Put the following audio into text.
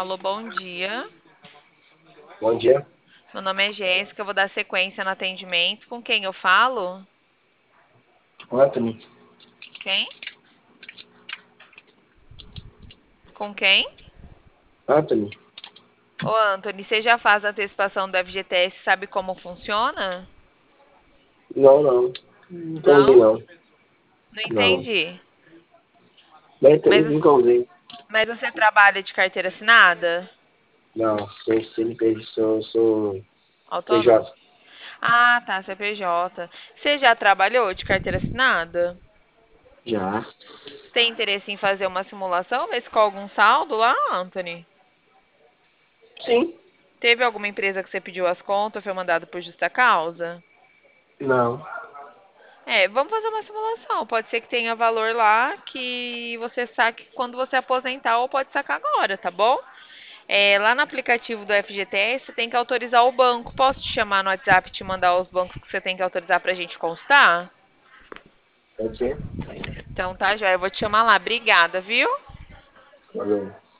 Alô, bom dia. Bom dia, Meu nome é Jéssica, eu vou dar sequência no atendimento. Com quem eu falo? Anthony. Quem? Com quem? Anthony? Ô, Anthony, você já faz a antecipação do FGTS, sabe como funciona? Não, não. Nunca usei, Não? não. Não Não. entendi. Nem tem, Mas, nunca usei. mas você trabalha de carteira assinada? Não, sou CNPJ, sou Autônomo? PJ. Ah, tá, CPJ. Você já trabalhou de carteira assinada? Já. Tem interesse em fazer uma simulação? Ver se com algum saldo lá, Anthony? Sim. Teve alguma empresa que você pediu as contas, foi mandado por justa causa? Não. Vamos fazer uma simulação. Pode ser que tenha valor lá que você saque quando você aposentar ou pode sacar agora, tá bom? Lá no aplicativo do FGTS, você tem que autorizar o banco. Posso te chamar no WhatsApp e te mandar os bancos que você tem que autorizar pra gente constar? Pode ser? Então tá, joia. Eu vou te chamar lá. Obrigada, viu? Valeu.